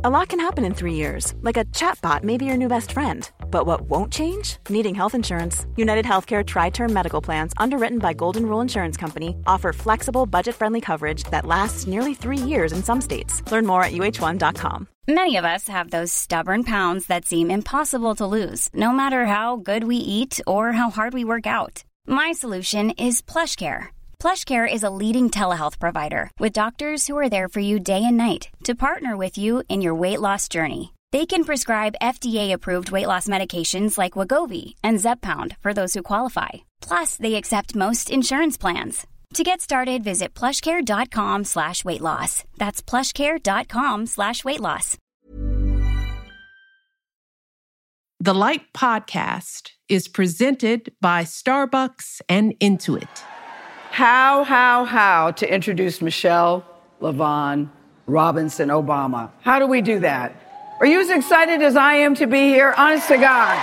A lot can happen in 3 years, like a chatbot may be your new best friend. But what won't change? Needing health insurance. United Healthcare Tri-Term Medical Plans, underwritten by Golden Rule Insurance Company, offer flexible, budget-friendly coverage that lasts nearly 3 years in some states. Learn more at uh1.com. Many of us have those stubborn pounds that seem impossible to lose, no matter how good we eat or how hard we work out. My solution is PlushCare. PlushCare is a leading telehealth provider with doctors who are there for you day and night to partner with you in your weight loss journey. They can prescribe FDA-approved weight loss medications like Wegovy and Zepbound for those who qualify. Plus, they accept most insurance plans. To get started, visit plushcare.com/weightloss. That's plushcare.com/weightloss. The Light Podcast is presented by Starbucks and Intuit. How to introduce Michelle LaVaughn Robinson Obama. How do we do that? Are you as excited as I am to be here? Honest to God.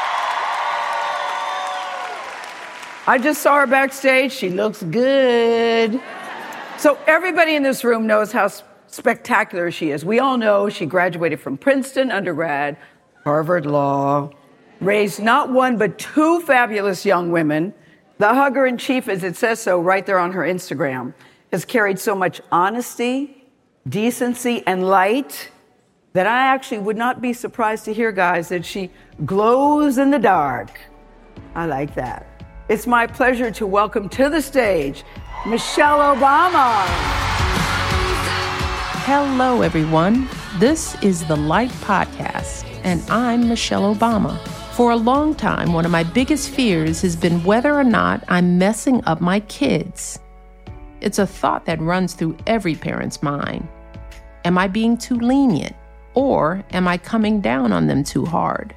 I just saw her backstage. She looks good. So everybody in this room knows how spectacular she is. We all know she graduated from Princeton undergrad, Harvard Law, raised not one but two fabulous young women. The hugger-in-chief, as it says so right there on her Instagram, has carried so much honesty, decency, and light that I actually would not be surprised to hear, guys, that she glows in the dark. I like that. It's my pleasure to welcome to the stage Michelle Obama. Hello, everyone. This is the Light Podcast, and I'm Michelle Obama. For a long time, one of my biggest fears has been whether or not I'm messing up my kids. It's a thought that runs through every parent's mind. Am I being too lenient? Or am I coming down on them too hard?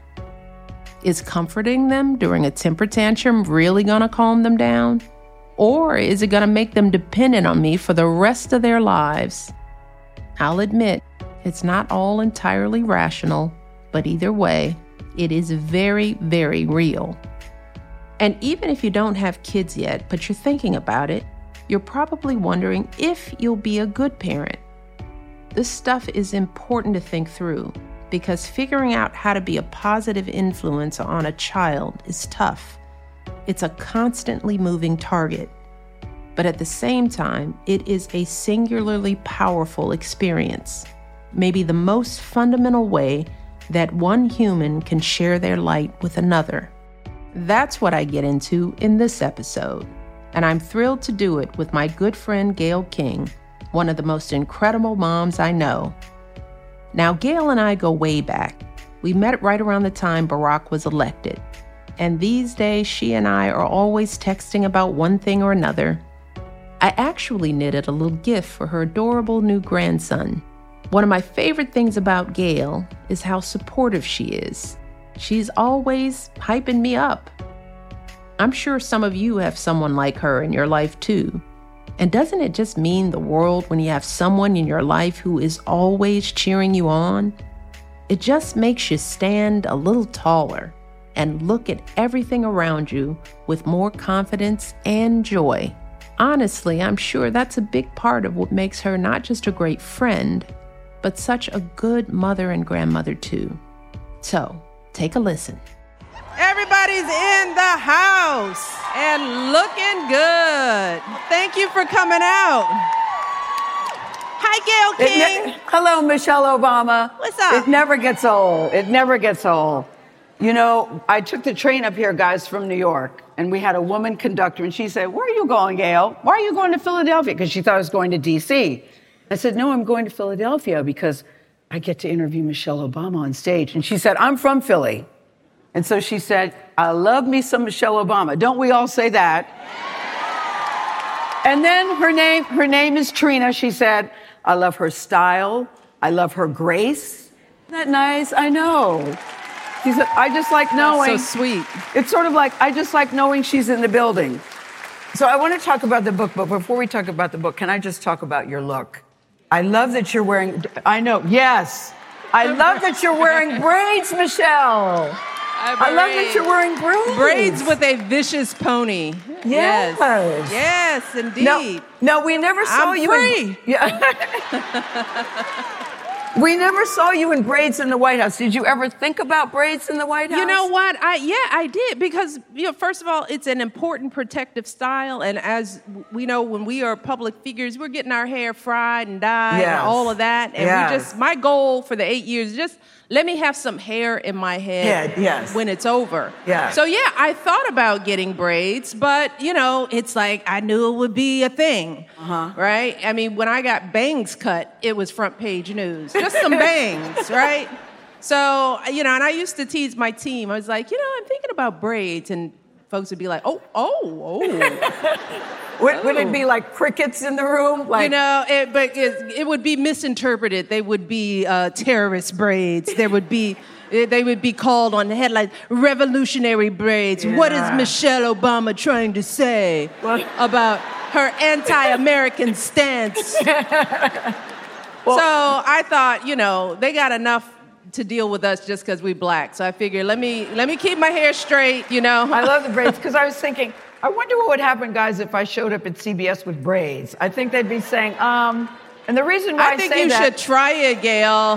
Is comforting them during a temper tantrum really gonna calm them down? Or is it gonna make them dependent on me for the rest of their lives? I'll admit, it's not all entirely rational, but either way, it is very, very real. And even if you don't have kids yet, but you're thinking about it, you're probably wondering if you'll be a good parent. This stuff is important to think through because figuring out how to be a positive influence on a child is tough. It's a constantly moving target. But at the same time, it is a singularly powerful experience, maybe the most fundamental way that one human can share their light with another. That's what I get into in this episode, and I'm thrilled to do it with my good friend Gayle King, one of the most incredible moms I know. Now, Gayle and I go way back. We met right around the time Barack was elected, and these days she and I are always texting about one thing or another. I actually knitted a little gift for her adorable new grandson. One of my favorite things about Gayle is how supportive she is. She's always hyping me up. I'm sure some of you have someone like her in your life too. And doesn't it just mean the world when you have someone in your life who is always cheering you on? It just makes you stand a little taller and look at everything around you with more confidence and joy. Honestly, I'm sure that's a big part of what makes her not just a great friend, but such a good mother and grandmother too. So, take a listen. Everybody's in the house and looking good. Thank you for coming out. Hi, Gayle King. Hello, Michelle Obama. What's up? It never gets old. It never gets old. You know, I took the train up here, guys, from New York, and we had a woman conductor, and she said, "Where are you going, Gayle? Why are you going to Philadelphia?" Because she thought I was going to D.C. I said, "No, I'm going to Philadelphia because I get to interview Michelle Obama on stage." And she said, "I'm from Philly." And so she said, "I love me some Michelle Obama." Don't we all say that? And then her name is Trina. She said, "I love her style. I love her grace." Isn't that nice? I know. She said, "I just like knowing." That's so sweet. It's sort of like, I just like knowing she's in the building. So I want to talk about the book, but before we talk about the book, can I just talk about your look? I love that you're wearing, I know, yes. I love that you're wearing braids, Michelle. I love that you're wearing braids. Braids with a vicious pony. Yes. Yes, indeed. No, we never saw I'm you. free. Yeah. We never saw you in braids in the White House. Did you ever think about braids in the White House? You know what? I did, because first of all, it's an important protective style, and as we know, when we are public figures, we're getting our hair fried and dyed and all of that. And my goal for the 8 years is just let me have some hair in my head when it's over. Yeah. So I thought about getting braids, but it's like I knew it would be a thing, right? I mean, when I got bangs cut, it was front page news. Just some bangs, right? So, and I used to tease my team. I was like, I'm thinking about braids. And folks would be like, oh. Would it be like crickets in the room? Like, it would be misinterpreted. They would be terrorist braids. They would be called on the headlines, revolutionary braids. Yeah. What is Michelle Obama trying to say about her anti-American stance? So I thought, they got enough to deal with us just because we black. So I figured, let me keep my hair straight, I love the braids, because I was thinking, I wonder what would happen, guys, if I showed up at CBS with braids. I think they'd be saying, and the reason why I think you should try it, Gail.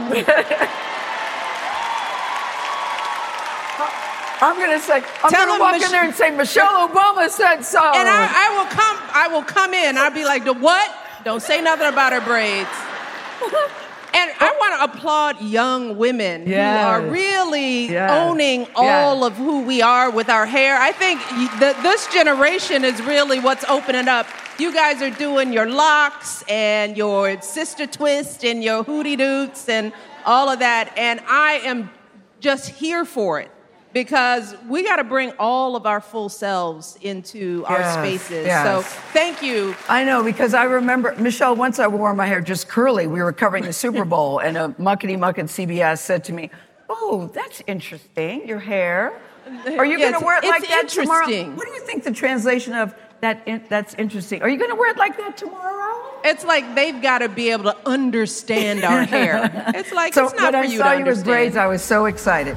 I'm going to walk in there and say, Michelle Obama said so. And I will come in. I'll be like, the what? Don't say nothing about her braids. And I want to applaud young women who are really owning all of who we are with our hair. I think this generation is really what's opening up. You guys are doing your locks and your sister twist and your hootie doots and all of that. And I am just here for it, because we got to bring all of our full selves into our spaces. Yes. So thank you. I know, because I remember, Michelle, once I wore my hair just curly, we were covering the Super Bowl, and a muckety-muck at CBS said to me, oh, that's interesting, your hair. Are you going to wear it like that tomorrow? What do you think the translation of that's interesting? Are you going to wear it like that tomorrow? It's like they've got to be able to understand our hair. It's like, so it's not for you to understand. When I saw you with braids, I was so excited.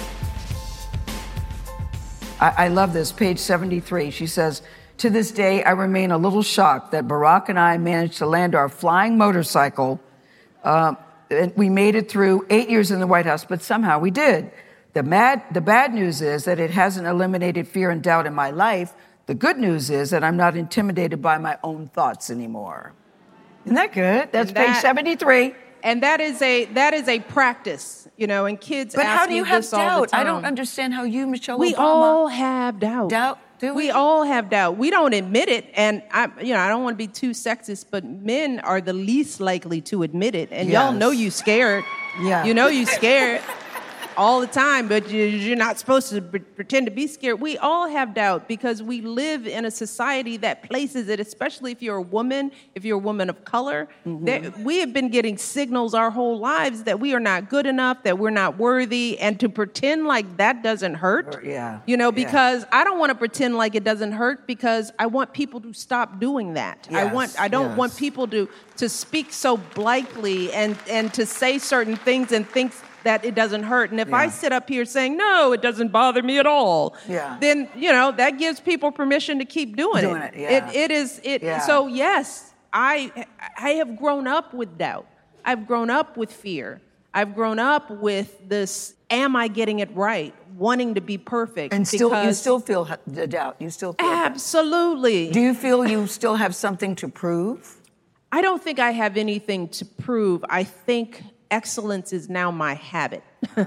I love this, page 73. She says, to this day, I remain a little shocked that Barack and I managed to land our flying motorcycle. And we made it through 8 years in the White House, but somehow we did. The bad news is that it hasn't eliminated fear and doubt in my life. The good news is that I'm not intimidated by my own thoughts anymore. Isn't that good? That's page 73. And that is a practice, and kids but ask how do you me have this doubt? all the time. I don't understand how you, Michelle We Obama... all have doubt. Doubt? Do we? We all have doubt. We don't admit it, and I don't want to be too sexist, but men are the least likely to admit it, and y'all know you scared. Yeah. You know you scared all the time, but you're not supposed to pretend to be scared. We all have doubt, because we live in a society that places it, especially if you're a woman of color. Mm-hmm. We have been getting signals our whole lives that we are not good enough, that we're not worthy, and to pretend like that doesn't hurt, because I don't want to pretend like it doesn't hurt, because I want people to stop doing that. Yes, I don't want people to speak so blithely and to say certain things and think that it doesn't hurt. And if I sit up here saying, no, it doesn't bother me at all, then, that gives people permission to keep doing it. So, yes, I have grown up with doubt. I've grown up with fear. I've grown up with this, am I getting it right? Wanting to be perfect. And you still feel the doubt. You still feel absolutely. That. Do you feel you still have something to prove? I don't think I have anything to prove. I think excellence is now my habit. Oh,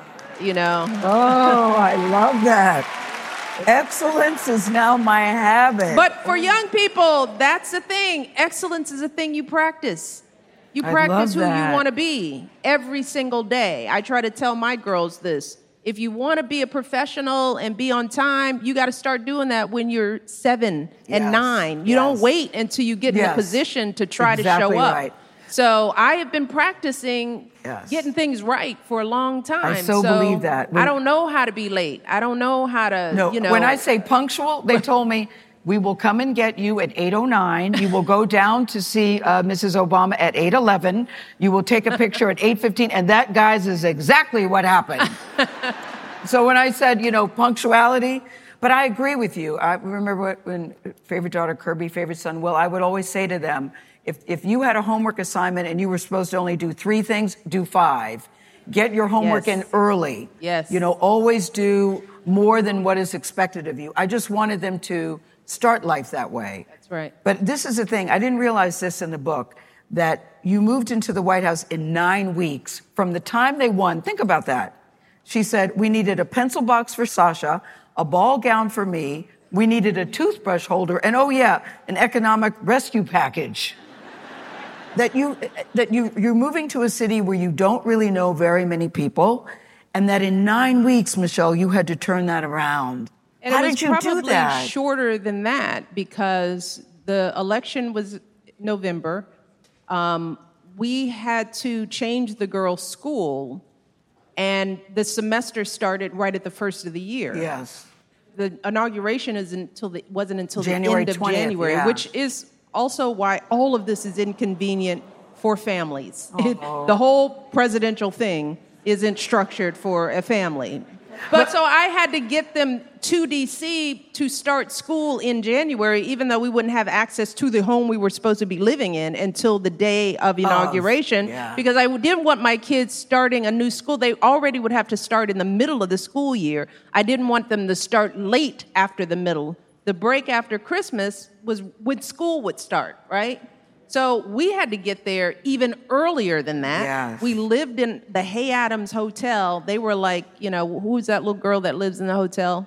I love that. Excellence is now my habit. But for young people, that's the thing. Excellence is a thing you practice. You practice who you want to be every single day. I try to tell my girls this. If you want to be a professional and be on time, you got to start doing that when you're 7 and 9. You don't wait until you get in a position to try to show up. Right. So I have been practicing getting things right for a long time. I so believe that. I don't know how to be late. I don't know how to, When I say punctual, they told me, we will come and get you at 8:09. You will go down to see Mrs. Obama at 8:11. You will take a picture at 8:15. And that, guys, is exactly what happened. So when I said, punctuality, but I agree with you. I remember when favorite daughter Kirby, favorite son Will, I would always say to them, If you had a homework assignment and you were supposed to only do 3 things, do 5. Get your homework in early. Yes. Always do more than what is expected of you. I just wanted them to start life that way. That's right. But this is the thing. I didn't realize this in the book, that you moved into the White House in 9 weeks from the time they won. Think about that. She said, we needed a pencil box for Sasha, a ball gown for me, we needed a toothbrush holder, and an economic rescue package. You're moving to a city where you don't really know very many people, and that in 9 weeks, Michelle, you had to turn that around. And how did you do that? It was probably shorter than that because the election was November. We had to change the girls' school, and the semester started right at the first of the year. Yes. The inauguration wasn't until January the end of 20th, January, which is also why all of this is inconvenient for families. The whole presidential thing isn't structured for a family. But so I had to get them to D.C. to start school in January, even though we wouldn't have access to the home we were supposed to be living in until the day of inauguration, because I didn't want my kids starting a new school. They already would have to start in the middle of the school year. I didn't want them to start late after the middle. The break after Christmas was when school would start, right? So we had to get there even earlier than that. Yes. We lived in the Hay Adams Hotel. They were like, who's that little girl that lives in the hotel?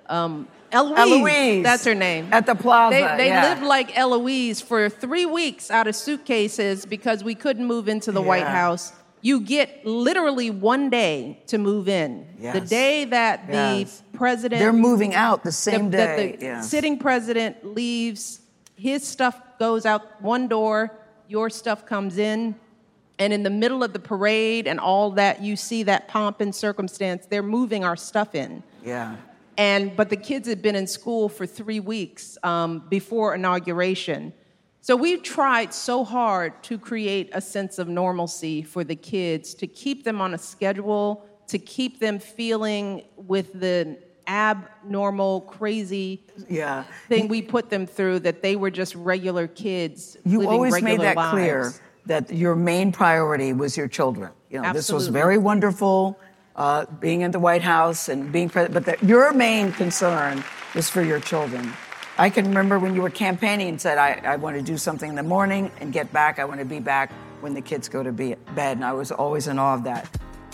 Eloise. That's her name. At the plaza. They lived like Eloise for 3 weeks out of suitcases because we couldn't move into the White House. You get literally 1 day to move in. Yes. The day that the president... They're moving out the same day. The sitting president leaves, his stuff goes out one door, your stuff comes in, and in the middle of the parade and all that, you see that pomp and circumstance, they're moving our stuff in. Yeah. But the kids had been in school for 3 weeks before inauguration. So we tried so hard to create a sense of normalcy for the kids, to keep them on a schedule, to keep them feeling with the abnormal, crazy thing we put them through, that they were just regular kids. You always made that lives. clear, that your main priority was your children. This was very wonderful, being in the White House and being president, but your main concern was for your children. I can remember when you were campaigning and said, I want to do something in the morning and get back. I want to be back when the kids go to bed. And I was always in awe of that.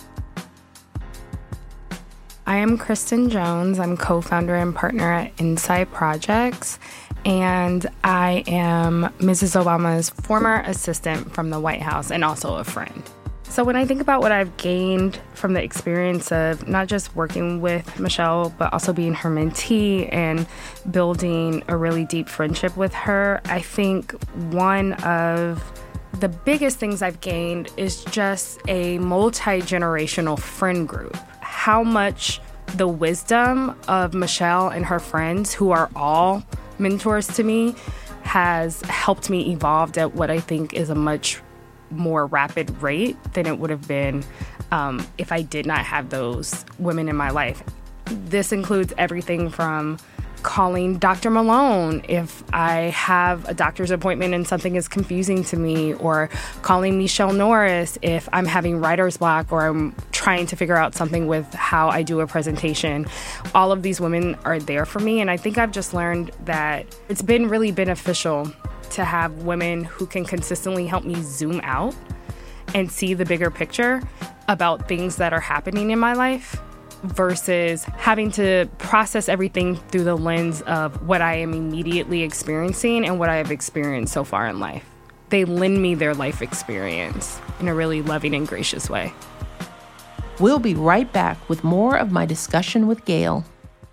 I am Kristen Jones. I'm co-founder and partner at Insight Projects, and I am Mrs. Obama's former assistant from the White House and also a friend. So when I think about what I've gained from the experience of not just working with Michelle, but also being her mentee and building a really deep friendship with her, I think one of the biggest things I've gained is just a multi-generational friend group. How much the wisdom of Michelle and her friends, who are all mentors to me, has helped me evolve at what I think is a much more rapid rate than it would have been if I did not have those women in my life. This includes everything from calling Dr. Malone if I have a doctor's appointment and something is confusing to me, or calling Michelle Norris if I'm having writer's block or I'm trying to figure out something with how I do a presentation. All of these women are there for me, and I think I've just learned that it's been really beneficial to have women who can consistently help me zoom out and see the bigger picture about things that are happening in my life, versus having to process everything through the lens of what I am immediately experiencing and what I have experienced so far in life. They lend me their life experience in a really loving and gracious way. We'll be right back with more of my discussion with Gayle.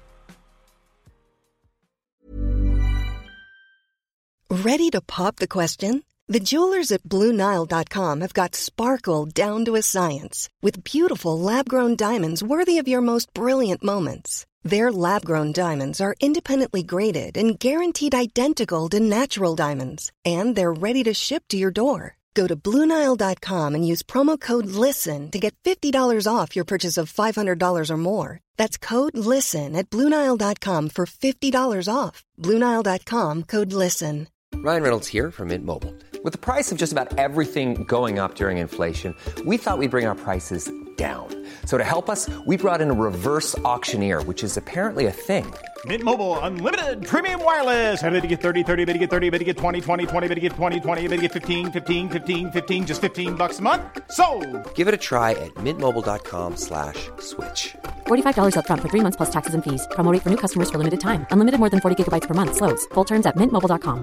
Ready to pop the question? The jewelers at BlueNile.com have got sparkle down to a science with beautiful lab-grown diamonds worthy of your most brilliant moments. Their lab-grown diamonds are independently graded and guaranteed identical to natural diamonds, and they're ready to ship to your door. Go to BlueNile.com and use promo code LISTEN to get $50 off your purchase of $500 or more. That's code LISTEN at BlueNile.com for $50 off. BlueNile.com, code LISTEN. Ryan Reynolds here from Mint Mobile. With the price of just about everything going up during inflation, we thought we'd bring our prices down. So to help us, we brought in a reverse auctioneer, which is apparently a thing. Mint Mobile Unlimited Premium Wireless. How to get 30, 30, bit to get 30, bit to get 20, 20, 20, bit to get 20, 20, bit to get 15, 15, 15, 15, just $15 a month? Sold! Give it a try at mintmobile.com/switch. $45 up front for 3 months plus taxes and fees. Promo rate for new customers for limited time. Unlimited more than 40 gigabytes per month. Slows full terms at mintmobile.com.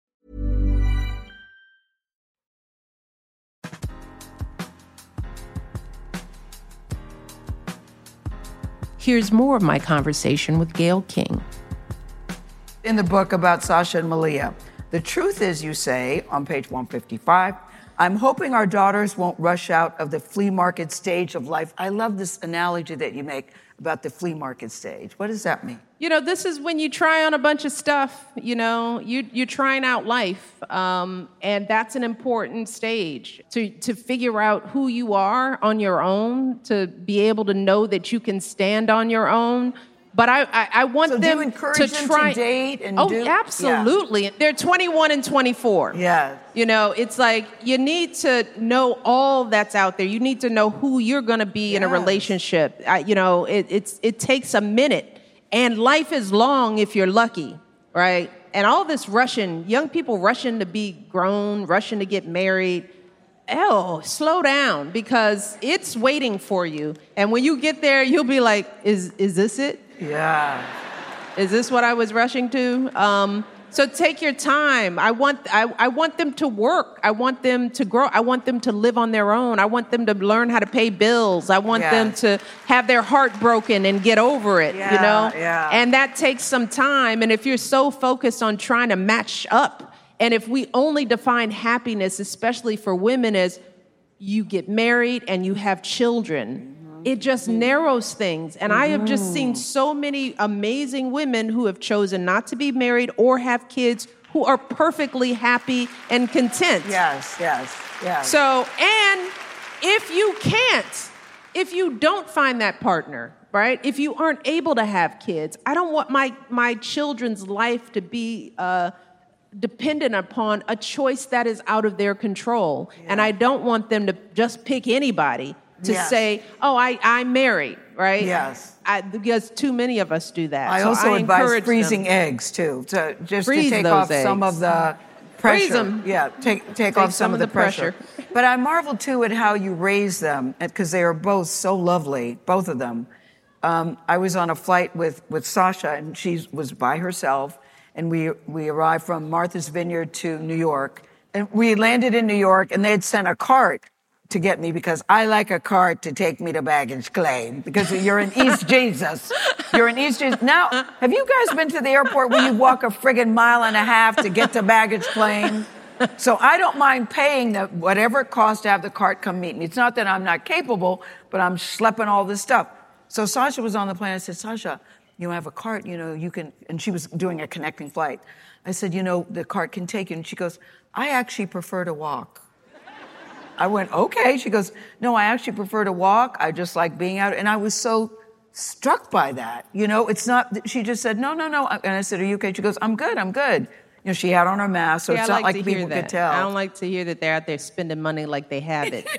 Here's more of my conversation with Gayle King. In the book about Sasha and Malia, the truth is, you say on page 155, I'm hoping our daughters won't rush out of the flea market stage of life. I love this analogy that you make about the flea market stage. What does that mean? You know, this is when you try on a bunch of stuff, you know, you're trying out life. And that's an important stage to figure out who you are on your own, to be able to know that you can stand on your own. But I want them do you encourage to them try. To date and oh, do? absolutely. Yeah. They're 21 and 24. Yeah. You know, it's like you need to know all that's out there. You need to know who you're going to be in a relationship. You know, it takes a minute. And life is long if you're lucky, right? And all this rushing, young people rushing to be grown, rushing to get married. Slow down, because it's waiting for you. And when you get there, you'll be like, is this it? Yeah. Is this what I was rushing to? So take your time. I want them to work. I want them to grow. I want them to live on their own. I want them to learn how to pay bills. I want them to have their heart broken and get over it, you know? Yeah. And that takes some time. And if you're so focused on trying to match up, and if we only define happiness, especially for women, as you get married and you have children, it just narrows things. And I have just seen so many amazing women who have chosen not to be married or have kids who are perfectly happy and content. Yes. So, and if you don't find that partner, right? If you aren't able to have kids, I don't want my children's life to be dependent upon a choice that is out of their control. Yeah. And I don't want them to just pick anybody to say, I'm married, right? Yes. Because too many of us do that. I also advise freezing eggs, too, to take off some of the pressure. Freeze them. Yeah, take off some of the pressure. But I marvel, too, at how you raise them, because they are both so lovely, both of them. I was on a flight with Sasha, and she was by herself, and we arrived from Martha's Vineyard to New York. And we landed in New York, and they had sent a cart to get me, because I like a cart to take me to baggage claim, because you're in East Jesus. You're in East Jesus. Now, have you guys been to the airport where you walk a friggin' mile and a half to get to baggage claim? So I don't mind paying whatever it costs to have the cart come meet me. It's not that I'm not capable, but I'm schlepping all this stuff. So Sasha was on the plane. I said, Sasha, you have a cart, you can, and she was doing a connecting flight. I said, the cart can take you. And she goes, I actually prefer to walk. I went, okay. She goes, no, I actually prefer to walk. I just like being out. And I was so struck by that. It's not, she just said, no. And I said, are you okay? She goes, I'm good. She had on her mask, so it's not like people could tell. I don't like to hear that they're out there spending money like they have it.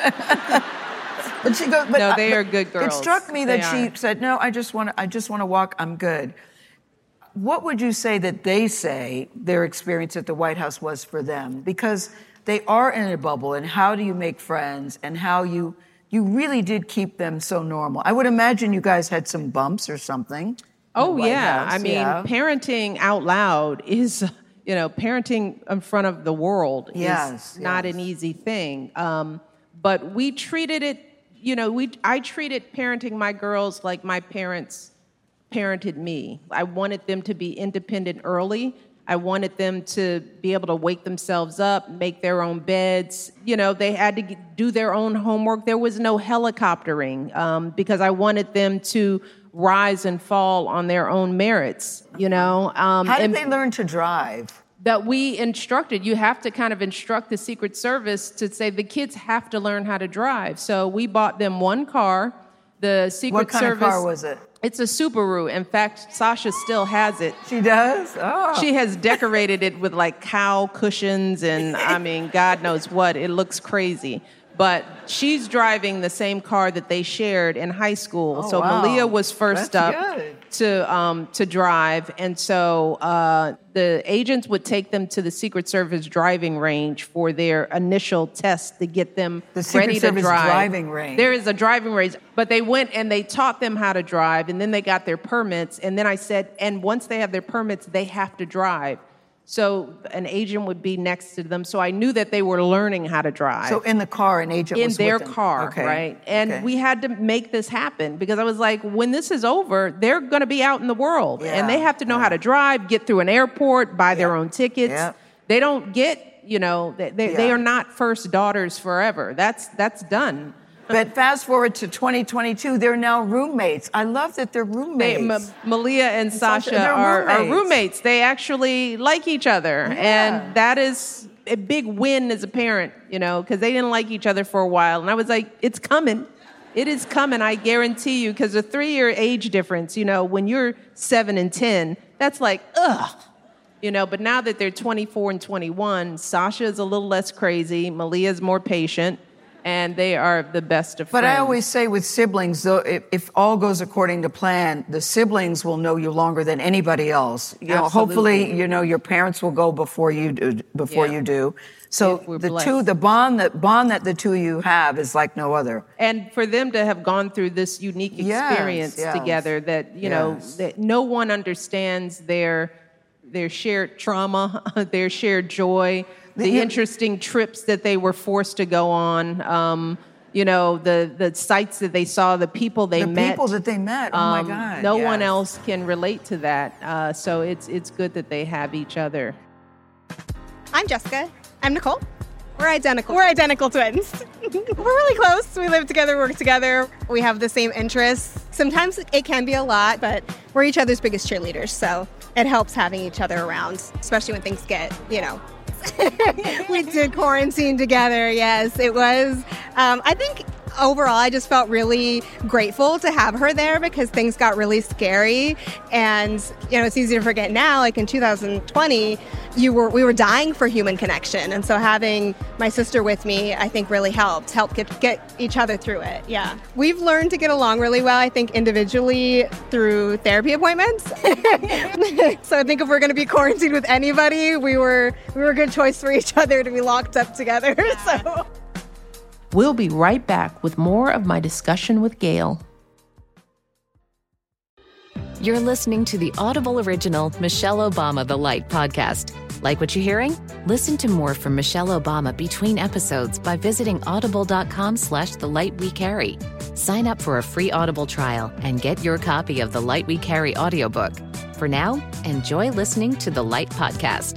But she goes, no, they are good girls. It struck me that she said, no, I just want to walk. I'm good. What would you say that they say their experience at the White House was for them? Because they are in a bubble, and how do you make friends, and how you really did keep them so normal? I would imagine you guys had some bumps or something. Oh, yeah. I mean, parenting out loud is, parenting in front of the world is not an easy thing. But we treated it, I treated parenting my girls like my parents parented me. I wanted them to be independent early. I wanted them to be able to wake themselves up, make their own beds. They had to do their own homework. There was no helicoptering because I wanted them to rise and fall on their own merits, How did they learn to drive? That we instructed. You have to kind of instruct the Secret Service to say the kids have to learn how to drive. So we bought them one car The Secret What kind Service. of car was it? It's a Subaru. In fact, Sasha still has it. She does? Oh. She has decorated it with like cow cushions and I mean, God knows what. It looks crazy. But she's driving the same car that they shared in high school. Oh, so wow. Malia was first up to drive. And so the agents would take them to the Secret Service driving range for their initial test to get them ready to drive. Driving range. There is a driving range. But they went and they taught them how to drive, and then they got their permits. And then I said, and once they have their permits, they have to drive. So an agent would be next to them. So I knew that they were learning how to drive. So in the car, an agent was with them? In their car, right? And we had to make this happen because I was like, when this is over, they're going to be out in the world. And they have to know how to drive, get through an airport, buy their own tickets. Yeah. They don't get, they are not first daughters forever. That's done. But fast forward to 2022, they're now roommates. I love that they're roommates. Malia and Sasha are roommates. They actually like each other. Yeah. And that is a big win as a parent, because they didn't like each other for a while. And I was like, it's coming. It is coming, I guarantee you, because a 3-year age difference, when you're 7 and 10, that's like, ugh. But now that they're 24 and 21, Sasha is a little less crazy. Malia is more patient. And they are the best of friends. But I always say with siblings, though, if all goes according to plan, the siblings will know you longer than anybody else. Hopefully, your parents will go before you do. So the bond that the two of you have is like no other. And for them to have gone through this unique experience together, that that no one understands their shared trauma, their shared joy. The interesting trips that they were forced to go on, the sights that they saw, the people they met. The people that they met, oh my God. No one else can relate to that. So it's good that they have each other. I'm Jessica. I'm Nicole. We're identical. We're identical twins. We're really close. We live together, work together. We have the same interests. Sometimes it can be a lot, but we're each other's biggest cheerleaders. So it helps having each other around, especially when things get, we did quarantine together. Yes, it was. I think overall, I just felt really grateful to have her there because things got really scary. And, it's easy to forget now, like in 2020, we were dying for human connection. And so having my sister with me, I think really helped get each other through it. Yeah. We've learned to get along really well, I think, individually through therapy appointments. So I think if we're going to be quarantined with anybody, we were a good choice for each other to be locked up together. So. We'll be right back with more of my discussion with Gail. You're listening to the Audible original Michelle Obama The Light podcast. Like what you're hearing? Listen to more from Michelle Obama between episodes by visiting audible.com/thelightwecarry. Sign up for a free Audible trial and get your copy of The Light We Carry audiobook. For now, enjoy listening to The Light podcast.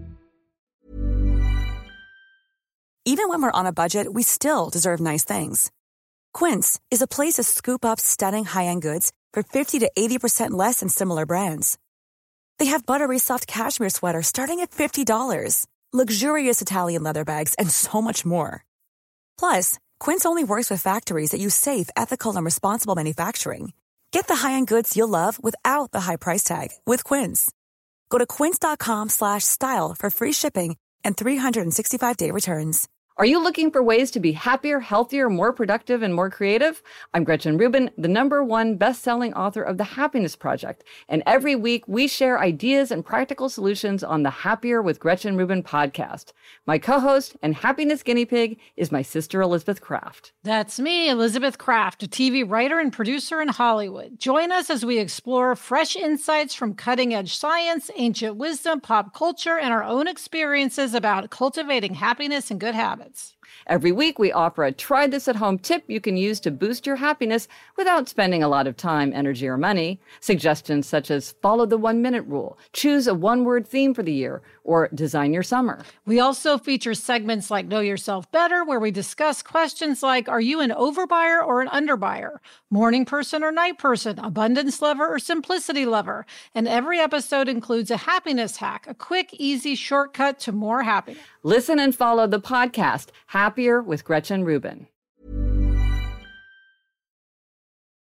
Even when we're on a budget, we still deserve nice things. Quince is a place to scoop up stunning high-end goods for 50 to 80% less than similar brands. They have buttery soft cashmere sweaters starting at $50, luxurious Italian leather bags, and so much more. Plus, Quince only works with factories that use safe, ethical, and responsible manufacturing. Get the high-end goods you'll love without the high price tag with Quince. Go to quince.com/style for free shipping and 365-day returns. Are you looking for ways to be happier, healthier, more productive, and more creative? I'm Gretchen Rubin, the #1 best-selling author of The Happiness Project. And every week, we share ideas and practical solutions on the Happier with Gretchen Rubin podcast. My co-host and happiness guinea pig is my sister, Elizabeth Kraft. That's me, Elizabeth Kraft, a TV writer and producer in Hollywood. Join us as we explore fresh insights from cutting-edge science, ancient wisdom, pop culture, and our own experiences about cultivating happiness and good habits. Every week, we offer a try-this-at-home tip you can use to boost your happiness without spending a lot of time, energy, or money. Suggestions such as follow the 1-minute rule, choose a one-word theme for the year, or design your summer. We also feature segments like Know Yourself Better, where we discuss questions like, are you an overbuyer or an underbuyer? Morning person or night person? Abundance lover or simplicity lover? And every episode includes a happiness hack, a quick, easy shortcut to more happiness. Listen and follow the podcast, Happier with Gretchen Rubin.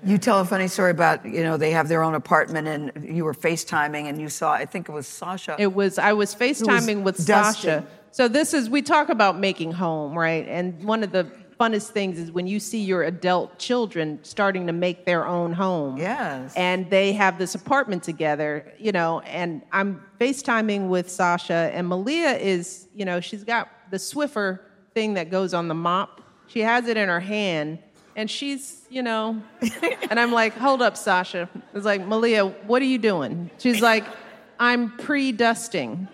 You tell a funny story about, they have their own apartment and you were FaceTiming and you saw, I think it was Sasha. I was FaceTiming with Sasha. So we talk about making home, right? And one of the funnest things is when you see your adult children starting to make their own home. Yes. And they have this apartment together, and I'm FaceTiming with Sasha, and Malia is, she's got the Swiffer thing that goes on the mop. She has it in her hand, and she's, and I'm like, hold up, Sasha. It's like, Malia, what are you doing? She's like, I'm pre-dusting.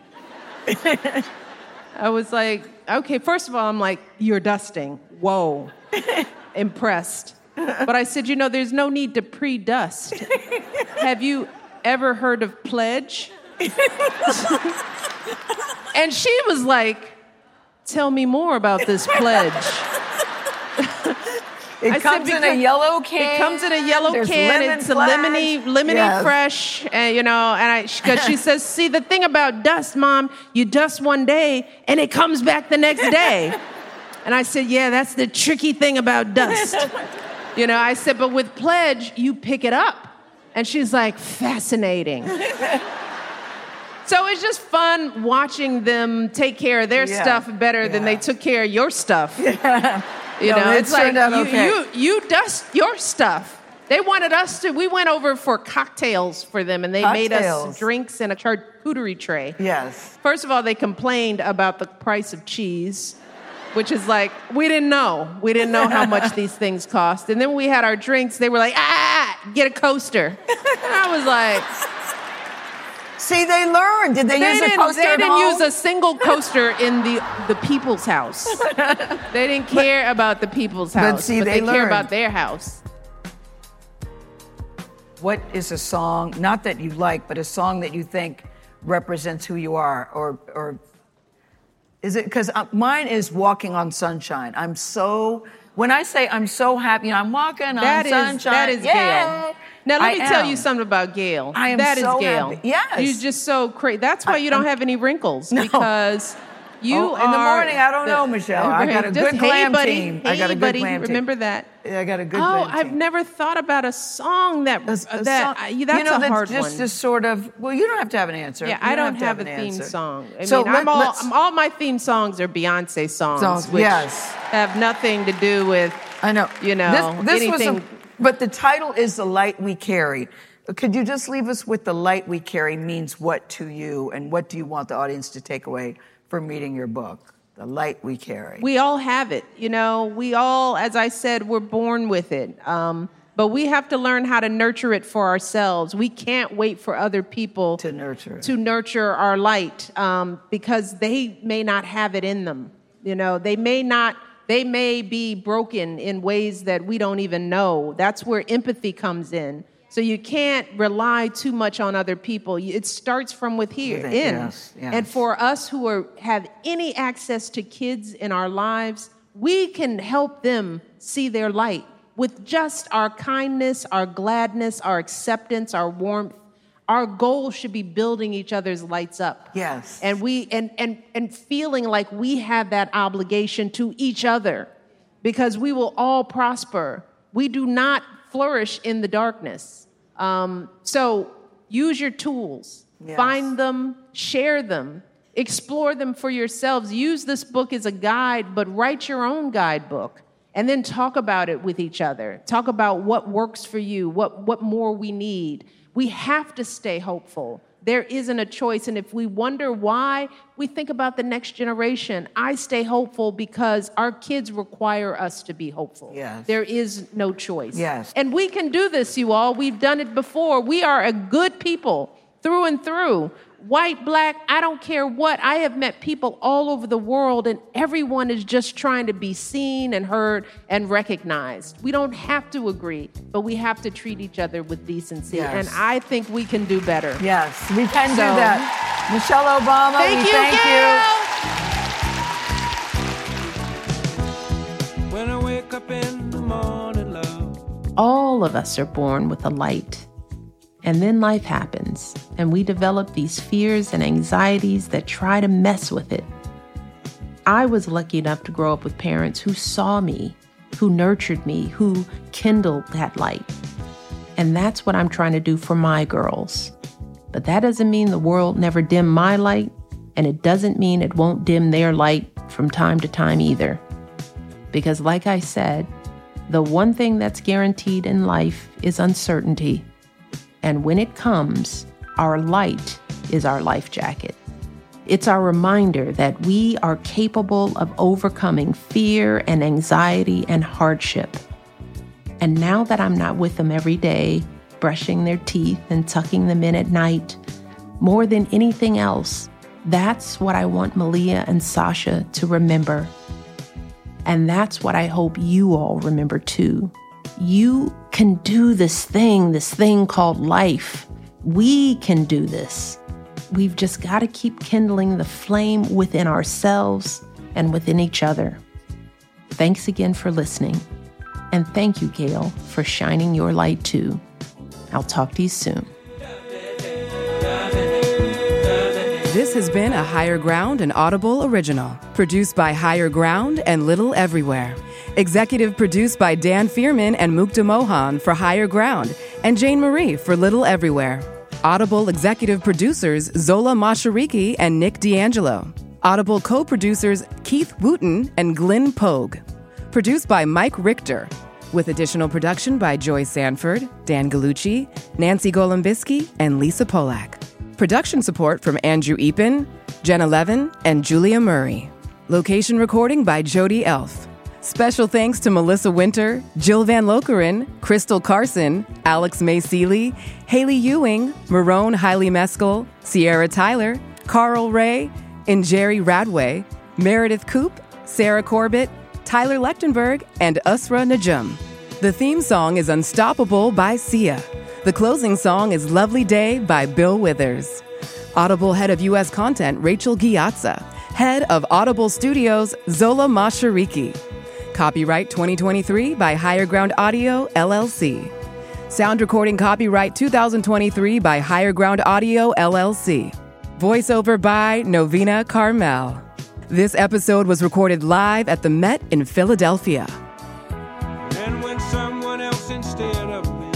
I was like, okay, first of all, I'm like, you're dusting. Whoa. Impressed. But I said, there's no need to pre-dust. Have you ever heard of pledge? And she was like, tell me more about this pledge. It comes in a yellow can. It comes in a yellow can. It's a lemony fresh, and because she says, see, the thing about dust, Mom, you dust one day and it comes back the next day. And I said, yeah, that's the tricky thing about dust. I said, but with pledge, you pick it up. And she's like, fascinating. So it's just fun watching them take care of their stuff better than they took care of your stuff. It's like you dust your stuff. They wanted us to. We went over for cocktails for them, and they made us drinks in a charcuterie tray. Yes. First of all, they complained about the price of cheese, which is like, we didn't know. We didn't know how much these things cost. And then when we had our drinks, they were like, get a coaster. And I was like... See, they learned. Did they use a coaster They at didn't home? use a single coaster in the people's house. They didn't care about the people's house, but they care about their house. What is a song, not that you like, but a song that you think represents who you are? Or is it, because mine is Walking on Sunshine. When I say I'm so happy, I'm walking on sunshine. That is Gail. Now, let me tell you something about Gail. That is Gail. Happy. Yes. She's just so crazy. That's why you don't have any wrinkles, because you are... In the morning, I don't know, Michelle. I got a good glam team. I got a good glam team. Remember that? I got a good glam team. I've never thought about a song that's a hard one. Just sort of, well, you don't have to have an answer. Yeah, I don't have a theme song. All my theme songs are Beyonce songs, which have nothing to do with, anything. But the title is The Light We Carry. Could you just leave us with the light we carry means what to you, and what do you want the audience to take away from reading your book? The light we carry. We all have it. We all, as I said, we're born with it. But we have to learn how to nurture it for ourselves. We can't wait for other people to nurture our light, because they may not have it in them. They may be broken in ways that we don't even know. That's where empathy comes in. So you can't rely too much on other people. It starts from within. Yes. And for us who have any access to kids in our lives, we can help them see their light with just our kindness, our gladness, our acceptance, our warmth. Our goal should be building each other's lights up. Yes. And and feeling like we have that obligation to each other, because we will all prosper. We do not flourish in the darkness. So use your tools. Yes. Find them, share them, explore them for yourselves. Use this book as a guide, but write your own guidebook. And then talk about it with each other. Talk about what works for you, what more we need. We have to stay hopeful. There isn't a choice. And if we wonder why, we think about the next generation. I stay hopeful because our kids require us to be hopeful. Yes. There is no choice. Yes. And we can do this, you all. We've done it before. We are a good people through and through. White, black, I don't care what. I have met people all over the world, and everyone is just trying to be seen and heard and recognized. We don't have to agree, but we have to treat each other with decency. Yes. And I think we can do better. Yes, we can do that. Michelle Obama, Thank you. When I wake up in the morning, love. All of us are born with a light. And then life happens, and we develop these fears and anxieties that try to mess with it. I was lucky enough to grow up with parents who saw me, who nurtured me, who kindled that light. And that's what I'm trying to do for my girls. But that doesn't mean the world never dim my light, and it doesn't mean it won't dim their light from time to time either. Because like I said, the one thing that's guaranteed in life is uncertainty. And when it comes, our light is our life jacket. It's our reminder that we are capable of overcoming fear and anxiety and hardship. And now that I'm not with them every day, brushing their teeth and tucking them in at night, more than anything else, that's what I want Malia and Sasha to remember. And that's what I hope you all remember too. You can do this thing called life. We can do this. We've just got to keep kindling the flame within ourselves and within each other. Thanks again for listening. And thank you, Gail, for shining your light too. I'll talk to you soon. This has been a Higher Ground and Audible original, produced by Higher Ground and Little Everywhere. Executive produced by Dan Fierman and Mukta Mohan for Higher Ground and Jane Marie for Little Everywhere. Audible executive producers Zola Mashariki and Nick D'Angelo. Audible co-producers Keith Wooten and Glenn Pogue. Produced by Mike Richter, with additional production by Joy Sanford, Dan Gallucci, Nancy Golombisky, and Lisa Polak. Production support from Andrew Epen, Jenna Levin, and Julia Murray. Location recording by Jody Elf. Special thanks to Melissa Winter, Jill Van Lokeren, Crystal Carson, Alex May Seeley, Haley Ewing, Marone Hiley Meskel, Sierra Tyler, Carl Ray, and Jerry Radway, Meredith Koop, Sarah Corbett, Tyler Lechtenberg, and Usra Najum. The theme song is Unstoppable by Sia. The closing song is Lovely Day by Bill Withers. Audible Head of U.S. Content, Rachel Giazza. Head of Audible Studios, Zola Mashariki. Copyright 2023 by Higher Ground Audio, LLC. Sound recording copyright 2023 by Higher Ground Audio, LLC. Voiceover by Novena Carmel. This episode was recorded live at the Met in Philadelphia. And when someone else instead of me